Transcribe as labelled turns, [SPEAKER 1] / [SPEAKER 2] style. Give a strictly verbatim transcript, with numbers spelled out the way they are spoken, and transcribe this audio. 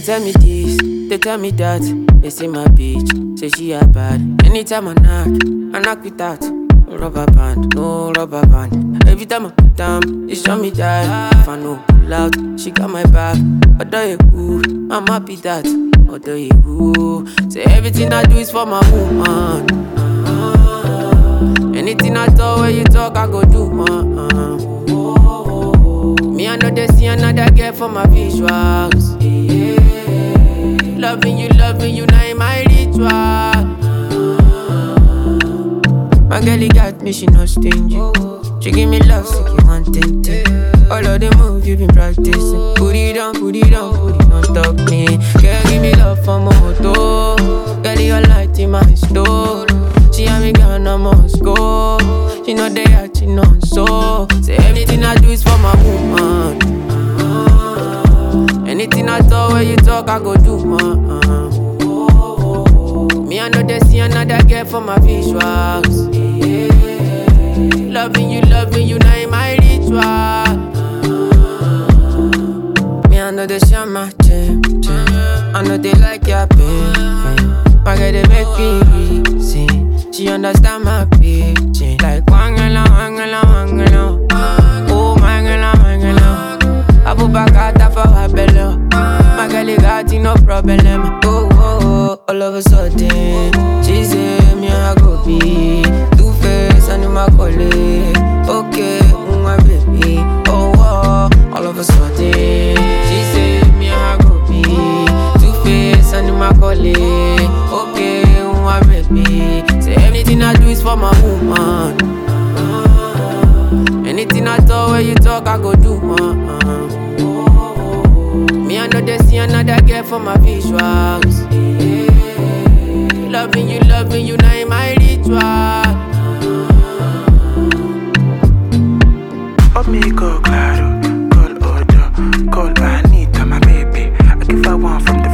[SPEAKER 1] tell me this, they tell me that. They say my bitch, say she a bad. Anytime I knock, I knock with that. No rubber band, no rubber band. Every time I put down, they show me that. If I no pull out, she got my back. Although you cool, I'm happy that. Although you cool, say everything I do is for my woman. Anything I talk, when you talk, I go do, uh-uh. Me, I know they see another girl for my visuals. Yeah. Loving you, loving you, now in my ritual. My girl, you got me, she not stingy. She give me love, so you want it. All of the moves you been practicing. Put it on, put it on, put it on, stop me. Girl, give me love for my moto. Girl, your light in my store. She and me gone, I must go. She know they are, she know so. Say everything I do is for my woman. Anything I talk, when you talk, I go do, uh-uh. Me, I know they see another girl for my visuals. Yeah. Loving you, loving you, now in my ritual. Me, I know they share my gym, gym. I know they like your pain, pain. My girl, they make me reason. She understand my pitching. Like wangala, wangala, wangala. Oh, mangala, mangala. I put back out for her belly. My girl, you got no problem. Oh, oh, oh, all of a sudden, she say me I go be Two Face and my colleague. Okay, my baby. Oh, oh, all of a sudden, she say me I go be Two Face and my colleague. Okay, my baby. Say everything I do is for my woman. Anything I talk, when you talk, I go do, uh-uh. Me, I know they see another girl for my visuals. Yeah. Loving you, loving you, now in my ritual.
[SPEAKER 2] Amigo, claro, call Odo, call Anita, my baby. I give her one from the